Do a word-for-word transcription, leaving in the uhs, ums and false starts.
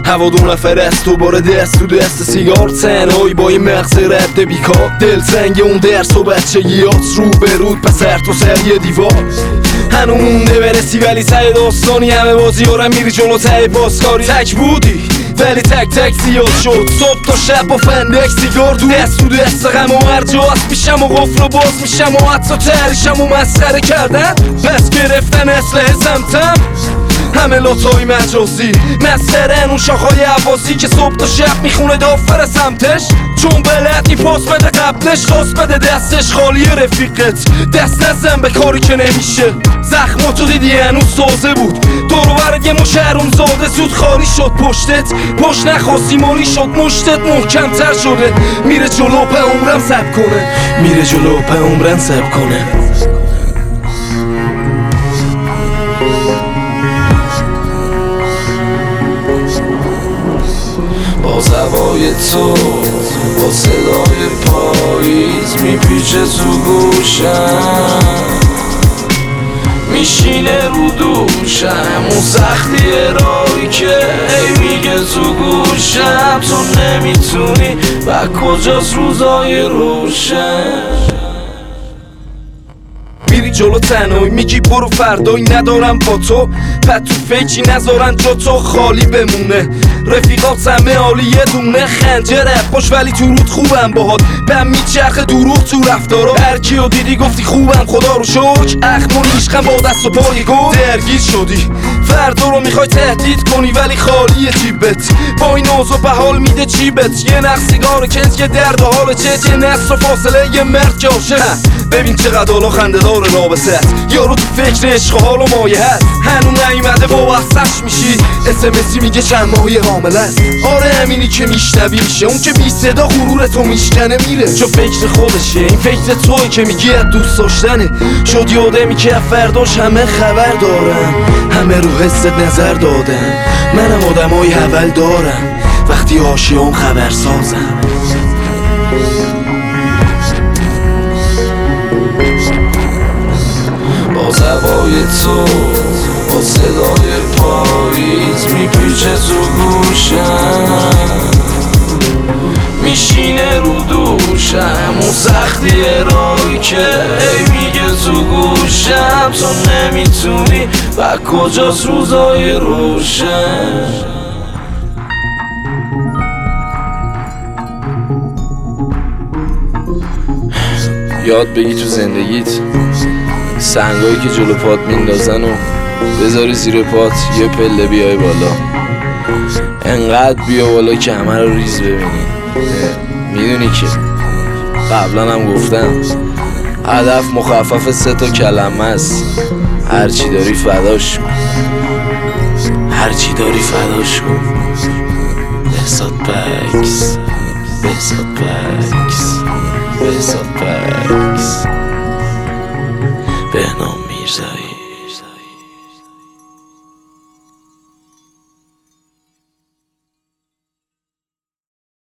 هوا دو نفر است دوباره دست تو دست سیگار، تنهایی با یه مغز رد بیکار، دل زنگ اون درس و بچگیات رو به رود پسر تو سر یه دیوار. هنو مونده برسی ولی سعی داستانی، همه بازی ها رو میری جلو ته بازکاری. تک بودی ولی تک تک زیاد شد، صبح تا شب با فندک سیگار تو دست تو دست غم و ارجاست میشم و قفل رو باز میشم و حتی تریشم و مسخره کردن، پس گرفتن اسلحه سمتم همه لاتای مجازی، مسخرن اون شاخهای عباسی که صبح تا شب میخونه دافر سمتش، چون بلد نی پاس بده قبلش، خواست بده دستش خالی رفیقت، دست نزن به کاری که نمیشه، زخماتو دیدی هنوز سازه بود، دورو برد یه مشهرون زاده زود خالی شد پشتت، پشت نخواستی مالی شد مشتت محکمتر شده، میره جلو به عمرم سب کنه، میره جلو به عمرم سب کنه. با زوای تو با صدای پاییز میپیچه تو گوشم، میشینه رو دوشم اون سختی رایی که ای میگه تو گوشم تو نمیتونی و کجاست روزای روشن. میری جلو تنهایی میگی برو فردایی ندارم با تو، پد تو فکری نذارن جا تو خالی بمونه، رفیقات همه عالی یه دونه خنجره باش ولی تو رود خوبم باهات، بهم میچرخه دروغ تو رفتارا، هر کیو دیدی گفتی خوبم خدا رو شکر، اخمون میشقم با دست و پای گل درگیر شدی، فردا رو میخوای تهدید کنی ولی خالیه جیبت، با این اوضاع به حال میده جیبت، یه نخ سیگار کنج یه درد و حال چت، یه نصف فاصله یه مرد که عاشق، ببین چقدر حالا خنده دار رابطت، یارو تو فکر عشق و حال و مایه هست، هنو نیومده با وحسش میشی، اس ام اسی میگه چند ماهی حامل است، آره همینی که میشنوی میشه، اون که بی صدا غرورتو میشکنه میره، چون فکر خودشه این فکر توی که میگی از دوست داشتنه، شد یادمی که فرداش همه خبر دارم، همه رو حست نظر دادم، منم آدمای اول دارم وقتی عاشقم خبر سازم. با زوای تو با صدای پاییز میپیچه تو گوشم، میشینه رو دوشم اون سختی رایی که ای میگه تو گوشم تو نمیتونی و کجاست روزای روشن. یاد بگی تو زندگیت سنگایی که جلو پات میندازن و بذاری زیر پات یه پله بیای بالا، انقدر بیا بالا که همه رو ریز ببینی. میدونی که قبلا هم گفتم هدف مخفف سه تا کلمه است، هرچی داری فداش کن، هرچی داری فداش کن. بهزاد بکس، بهزاد بکس، بهزاد بکس.